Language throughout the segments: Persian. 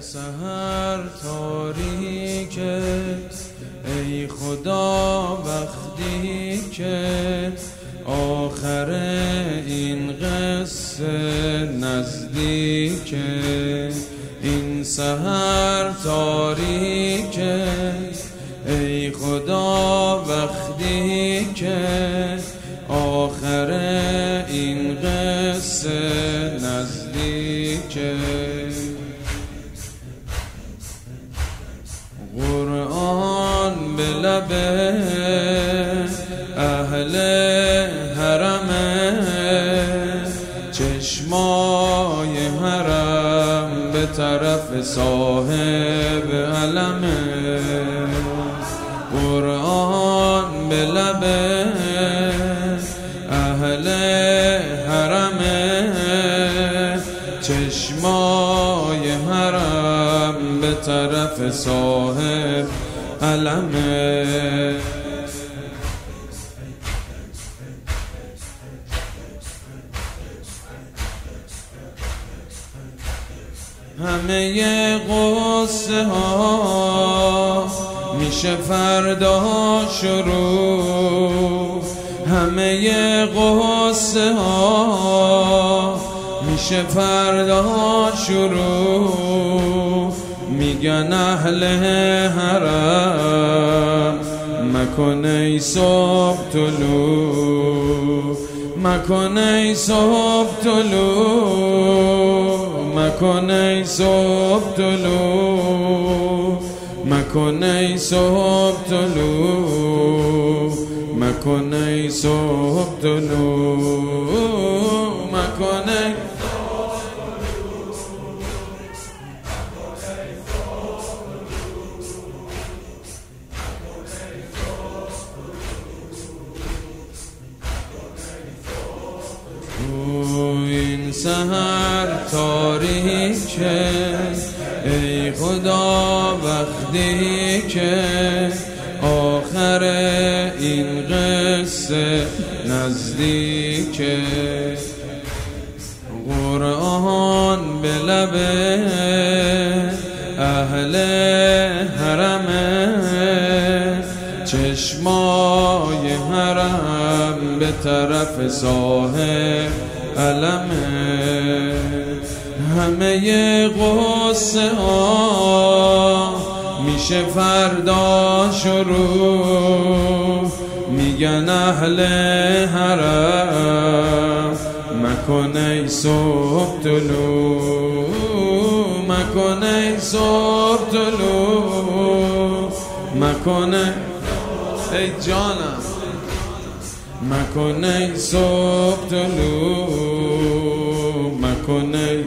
سحر تاریکه ای خدا وقتی که آخر این قصه نزدیکه. این سحر تاریکه ای خدا وقتی که آخر این قصه نزدیکه. قرآن به لب اهل حرمه، چشمای حرم به طرف صاحب علمه. قرآن به لب اهل حرمه، چشمای حرم به طرف صاحب علمه. همه قصه ها میشه فردا شروع، همه قصه ها میشه فردا شروع. میگن اهل حرم مکن ای صبح طلوع، مکن ای صبح طلوع، مکن ای صبح طلوع، مکن ای صبح طلوع، مکن ای صبح طلوع، مکن ای این سحر تاریکه ای خدا وقتی که آخر این قصه نزدیکه. قرآن به لب اهل حرمه، چشمای حرم به طرف صاحب علمه. همه قصه ها میشه فردا شروع، میگن اهل حرم مکن ای صبح طلوع، مکن ای صبح طلوع، مکن ای جانم، مکن ای صبح طلوع، مکن ای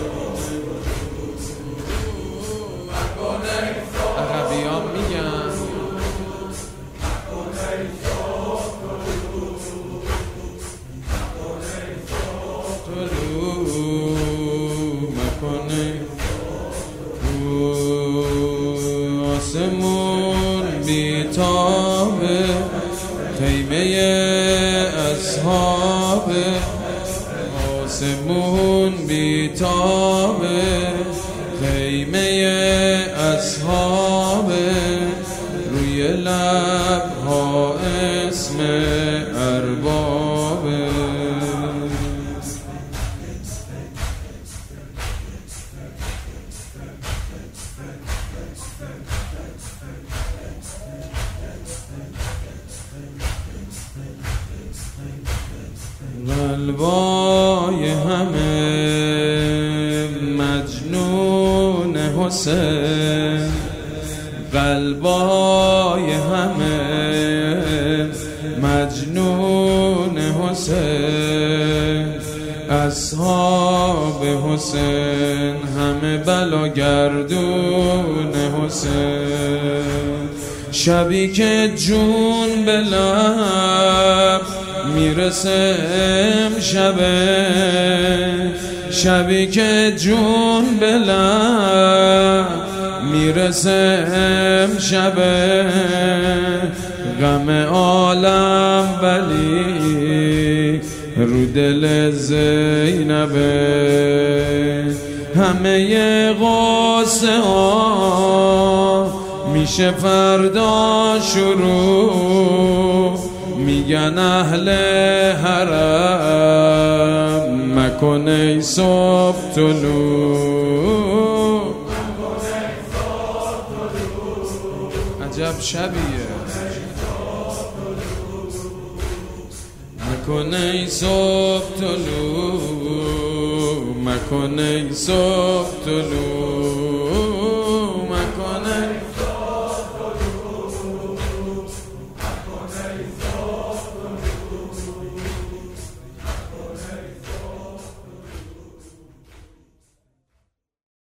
عربیان میگن مکن ای آسمون بیتابه، خیمه اصحاب آسمون بیتابه، خیمه اصحاب روی لبها اسم اربابه. قلبای همه مجنون حسین، قلبای همه مجنون حسین، اصحاب حسین همه بلاگردون حسین. شبی که جون به لب میرسه امشبه، شبی که جون به لب میرسه امشبه، غم عالم ولی رو دل زینبه، همه غصه ها میشه فردا شروع. میگن اهل حرم مکن ای صبح طلوع. عجب شبیه. مکن ای صبح طلوع، مکن ای صبح طلوع.